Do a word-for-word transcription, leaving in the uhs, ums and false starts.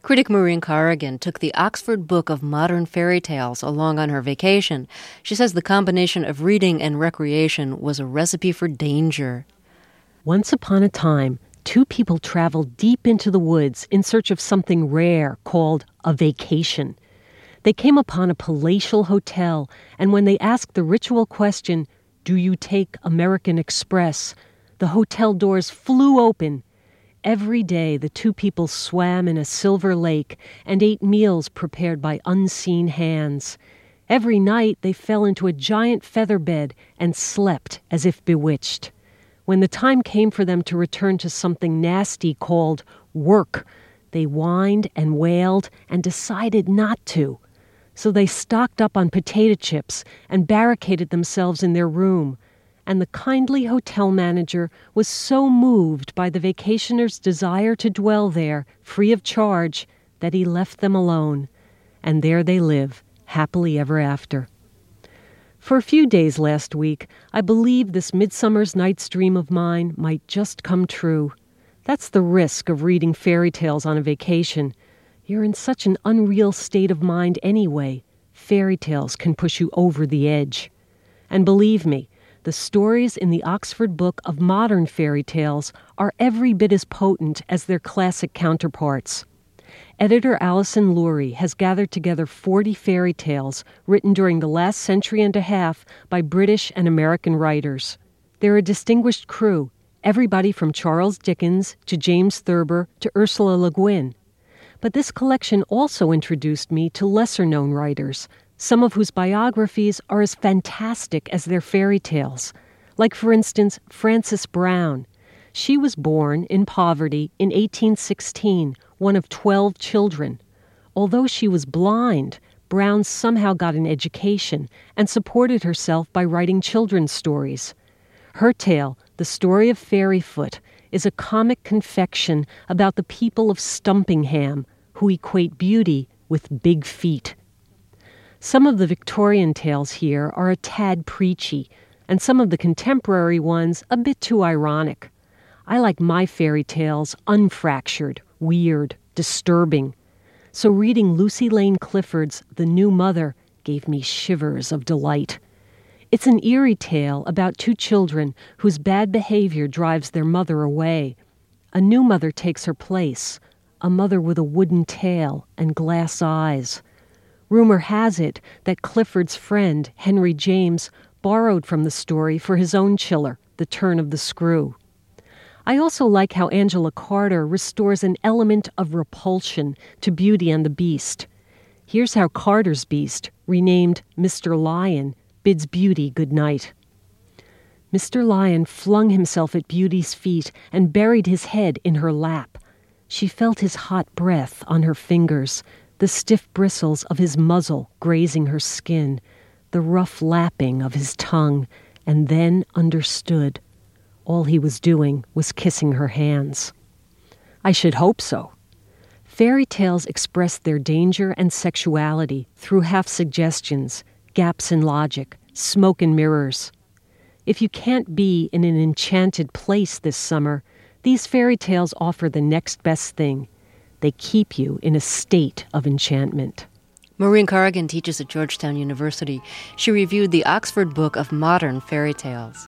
Critic Maureen Corrigan took the Oxford Book of Modern Fairy Tales along on her vacation. She says the combination of reading and recreation was a recipe for danger. Once upon a time, two people traveled deep into the woods in search of something rare called a vacation. They came upon a palatial hotel, and when they asked the ritual question, "Do you take American Express?" the hotel doors flew open. Every day, the two people swam in a silver lake and ate meals prepared by unseen hands. Every night, they fell into a giant feather bed and slept as if bewitched. When the time came for them to return to something nasty called work, they whined and wailed and decided not to. So they stocked up on potato chips and barricaded themselves in their room. And the kindly hotel manager was so moved by the vacationers' desire to dwell there, free of charge, that he left them alone. And there they live, happily ever after. For a few days last week, I believed this Midsummer's Night's Dream of mine might just come true. That's the risk of reading fairy tales on a vacation. You're in such an unreal state of mind anyway. Fairy tales can push you over the edge. And believe me, the stories in the Oxford Book of Modern Fairy Tales are every bit as potent as their classic counterparts. Editor Alison Lurie has gathered together forty fairy tales written during the last century and a half by British and American writers. They're a distinguished crew, everybody from Charles Dickens to James Thurber to Ursula Le Guin. But this collection also introduced me to lesser-known writers, some of whose biographies are as fantastic as their fairy tales. Like, for instance, Frances Brown. She was born in poverty in eighteen sixteen, one of twelve children. Although she was blind, Brown somehow got an education and supported herself by writing children's stories. Her tale, The Story of Fairyfoot, is a comic confection about the people of Stumpingham, who equate beauty with big feet. Some of the Victorian tales here are a tad preachy, and some of the contemporary ones a bit too ironic. I like my fairy tales unfractured, weird, disturbing. So reading Lucy Lane Clifford's The New Mother gave me shivers of delight. It's an eerie tale about two children whose bad behavior drives their mother away. A new mother takes her place, a mother with a wooden tail and glass eyes. Rumor has it that Clifford's friend, Henry James, borrowed from the story for his own chiller, The Turn of the Screw. I also like how Angela Carter restores an element of repulsion to Beauty and the Beast. Here's how Carter's Beast, renamed Mister Lion, bids Beauty good night. Mister Lion flung himself at Beauty's feet and buried his head in her lap. She felt his hot breath on her fingers, the stiff bristles of his muzzle grazing her skin, the rough lapping of his tongue, and then understood. All he was doing was kissing her hands. I should hope so. Fairy tales express their danger and sexuality through half-suggestions, gaps in logic, smoke and mirrors. If you can't be in an enchanted place this summer, these fairy tales offer the next best thing. They keep you in a state of enchantment. Maureen Corrigan teaches at Georgetown University. She reviewed the Oxford Book of Modern Fairy Tales.